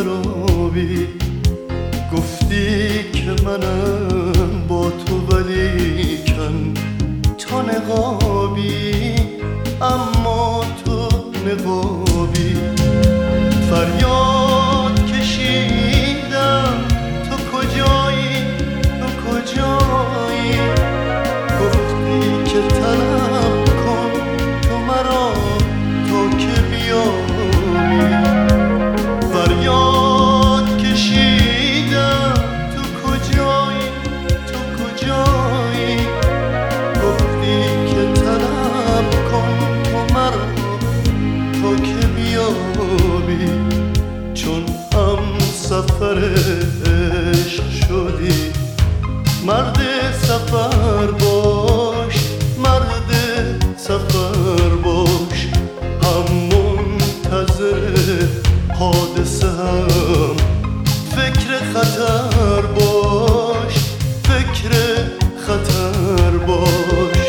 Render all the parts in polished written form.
خرابی. گفتی که منم با تو ولیکن تو نقابی، اما تو نقابی. فریاد کشیدم تو کجایی، تو کجایی. گفتی که طلب کن تو مرا تا که بیایی. فریاد کشیدم تو کجایی، تو کجایی. گفتی که طلب کن تو مرا تا که بیایی. چون هم سفر عشق شدی، مرد سفر باش، مرد سفر باش. هم منتظر حادثه هم فکر خطر باش، فکر خطر باش.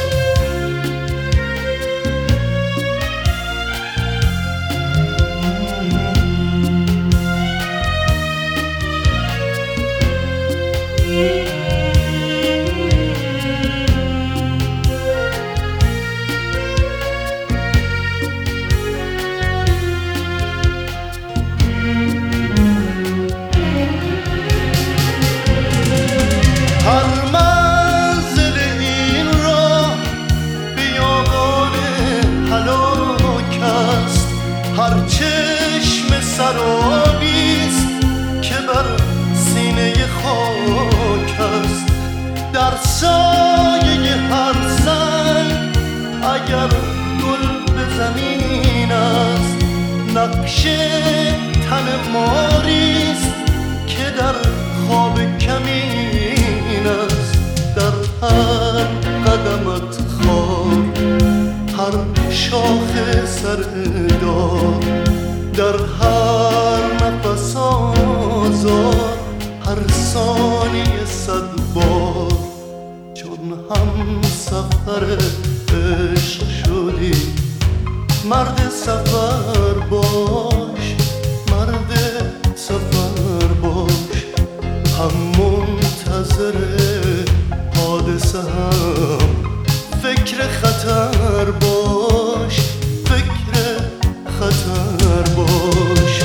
هر منزل این راه بیابان هلاک است، هر چشم سرابیست که بر سینه خاک است. در سایه هر سنگ اگر گل به زمین است، نقش تن ماریست که در خواب کمین است. در هر قدمت خار، هر شاخ سردار، در هر نفس آزار، هر ثانیه صد بار. چون هم سفر عشق شدی، مرد سفر باش، مرد سفر باش. هم منتظر حادثه هم فکر خطر باش، فکر خطر باش.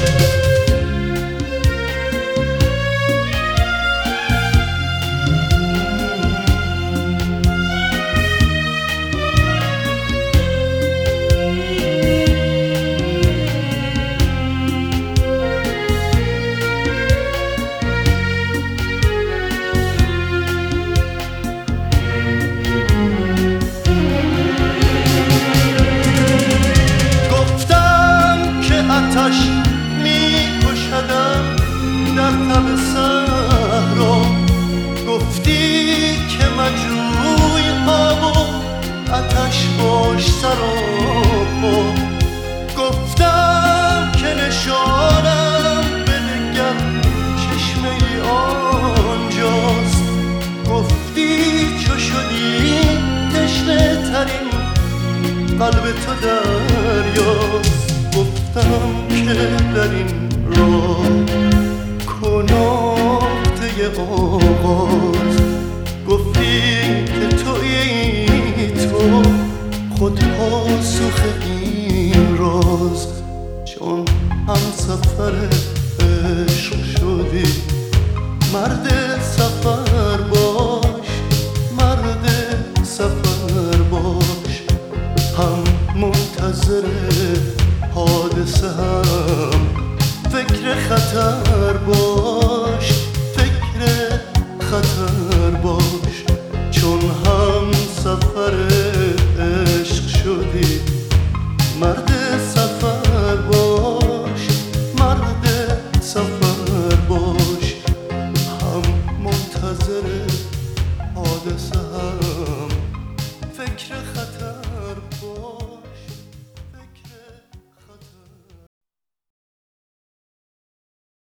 آتش می کشدم در تب صحرا. گفتی که مجروی آب و آتش باش سراپا. گفتم که نشانم بنگر چشمه ای آنجاست. گفتی چو شدی تشنه ترین قلب تو دریاست. گفتم که در این راه کناکته آغاز. گفتی که تویی تو خود پاسخ این راز. چون هم سفر عشق شدی، مرد سفر باش، مرد سفر باش. هم منتظر حادثه هم فکر خطر باش.